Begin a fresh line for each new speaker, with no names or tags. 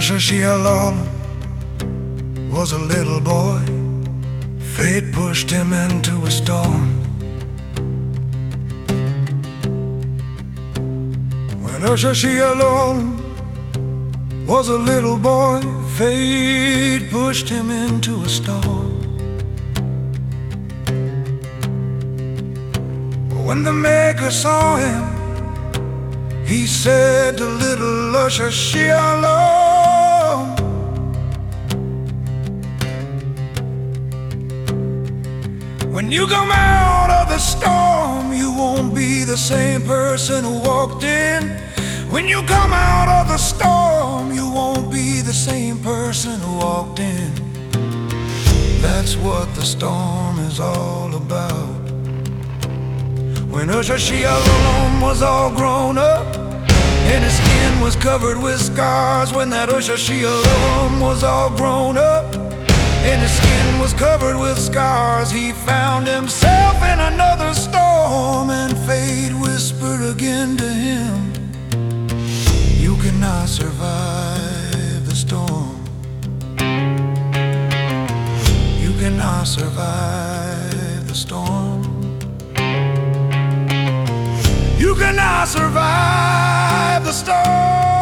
Usher Shialon was a little boy. Fate pushed him into a storm. When Usher Shialon was a little boy, fate pushed him into a storm. When the Maker saw him, he said to little Usher Shialon, when you come out of the storm, you won't be the same person who walked in. When you come out of the storm, you won't be the same person who walked in. That's what the storm is all about. When Usher Shialon was all grown up and his skin was covered with scars, when that Usher Shialon was all grown up and his skin was covered with scars, he found himself in another storm, and fate whispered again to him, you cannot survive the storm. You cannot survive the storm. You cannot survive the storm.